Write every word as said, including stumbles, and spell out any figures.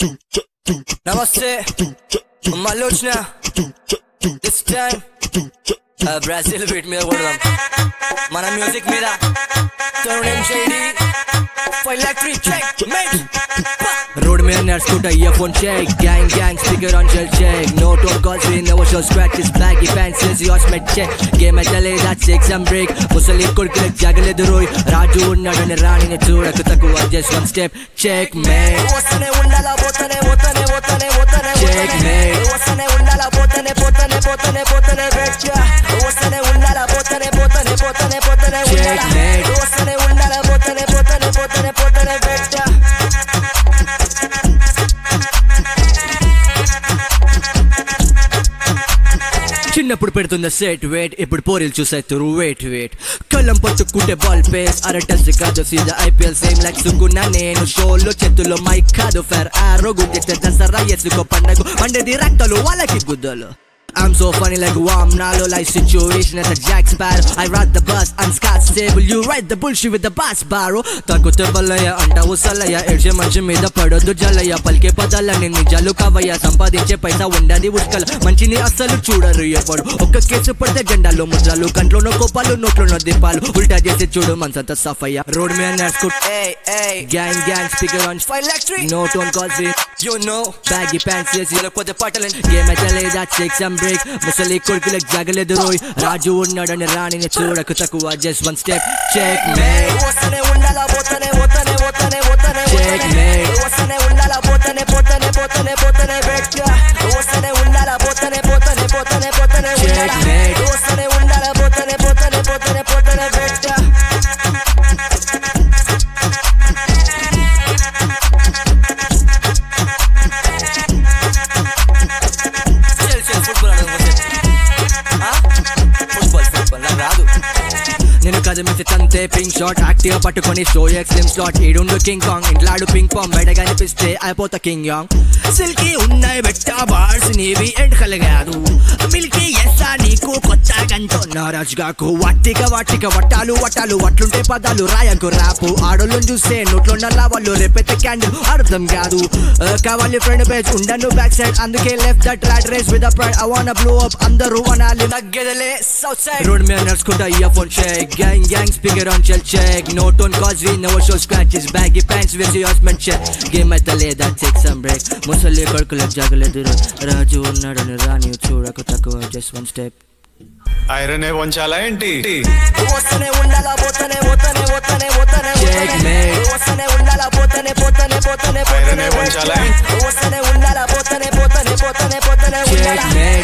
Namaste, Malochna. This time, uh, Brazil beat me the Mana music me da. Turn in shady. Five lakh three check, mate. Road man scooter earphone check. Gang gang speaker on shell check. No tone calls we never show scratches. Baggy pants is yours met check. Game at the that shake some break. Musali could click jaggle the roy. Raju not on the running a tour. I could just one step. Check mate. Check mate. చిన్నప్పుడు పెడుతున్న set wait ఇప్పుడు పోరీలు చూసేస్తారు wait wait కళ్ళం పట్టుకుంటే ball face అర test కాదు సీదా IPL same like సుకున్నా నేను షోలో చేతుల్లో మైక్ కాదు ఫేర్ ఆరో గుద్దితే దసరా ఎసుకో పండగ పండేది రక్తలు వాళ్ళకి గుద్దలు I'm so funny like warm nalo like situation at a Jack Sparrow. I ride the bus, I'm Scott Stable. You ride the bullshit with the bus barrow. Takute balaya anta usalaya edshe manchi meeda padodu jalaya palke padala ni nijalu kavaya sampadinche paisa undadi uskala manchini asalu chudaru epadu okka kesu padde gandalo mudralu kantlono kopalu notlono dipalu ulta chesi chudu mansanta safaya road man scoot hey hey gang gang speaker on five lakh three no tone calls in you know baggy pants yes you look for the pattern game at the that shake some break musali kulkulek jagale roy raju unnadane ranine chudaku takuva just one step check mate osane undala botane botane botane botane check mate osane undala botane botane botane botane vetya osane undala botane botane botane botane check mate osane undala botane botane botane botane vetya నేను కదిమితే తంతే pink shot active పట్టుకొని show ఎక్స్లిమ్ slot ఈడుండు King Kong ఇంట్లాడు pink pong బయట కనిపిస్తే అయిపోతా కింగ్ యాంగ్ సిల్కీ ఉన్నాయి బెట్టా బార్స్ నీవి ఎండ్ కలగాదు మిల్కీ ఎస్సా నీకు కొత్త గంటో నారాజ్ గాకు వాటిక వాటిక వట్టాలు వట్టాలు వట్లుంటే పదాలు రాయకు రాపు ఆడోళ్ళని చూస్తే నోట్లో నల్లా వాళ్ళు రేపెత్తే క్యాండిల్ అర్థం కాదు కావాలి ఫ్రంట్ పేజ్ ఉండను బ్యాక్ సైడ్ అందుకే left that right race with pride I want blow up అందరూ అనాలి తగ్గేదలే సౌత్ సైడ్ రోడ్ మీద నడుచుకుంటా earphone check gang gang speaker on shell check no tone cause we never show scratches baggy pants with yours man check game at the lay that take some break musali kulkulek jagale duru raju unnadane rani chudaku takuva just one step iron e vonchala enti osane undala botane botane botane botane check mate osane undala botane botane botane iron e vonchala osane undala botane botane botane botane check mate